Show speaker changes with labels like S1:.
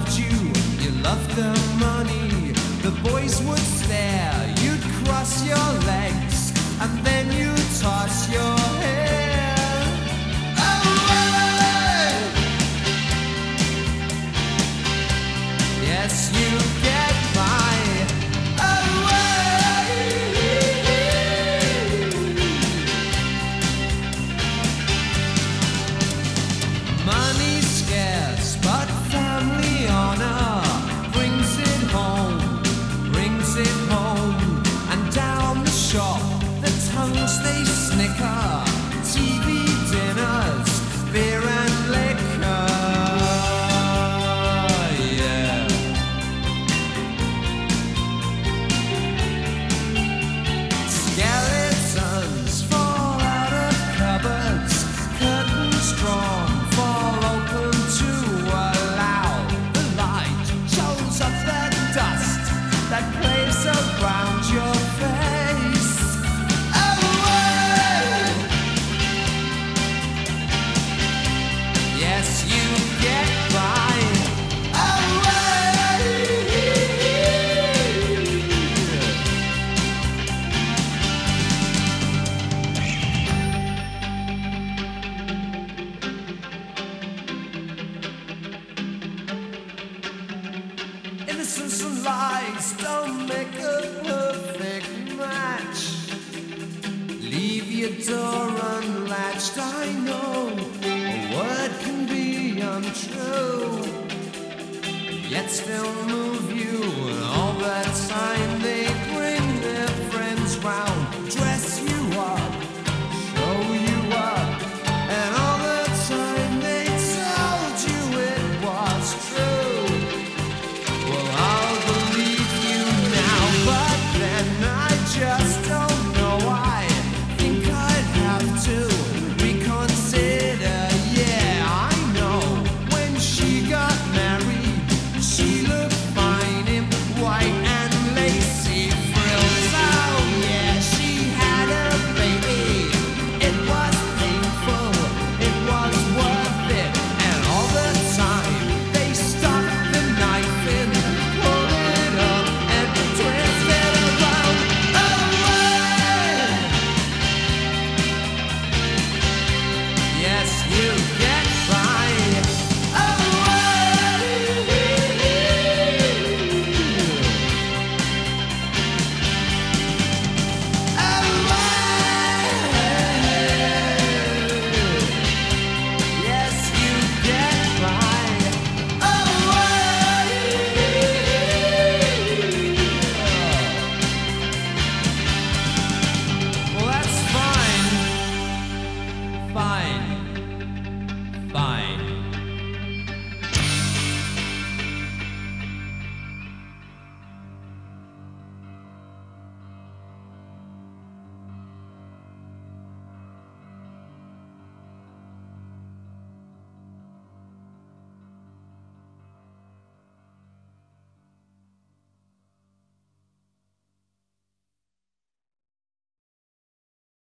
S1: loved you, you loved the money. The boys would stare, you'd cross your legs, and then you'd toss your hair away. Yes, you get by away. Money's scarce, but family honor brings it home. And down the shop, the tongues they snicker. TV dinners, beer and liquor. Yeah. Skeletons fall out of cupboards. Curtains drawn, fall open to allow the light. Shows up the dust that plays around your face. Away. Yes, you get by. Away. Innocence and lies don't make a perfect match. Leave your door unlatched. I know a word can be untrue, yet still move you all the time.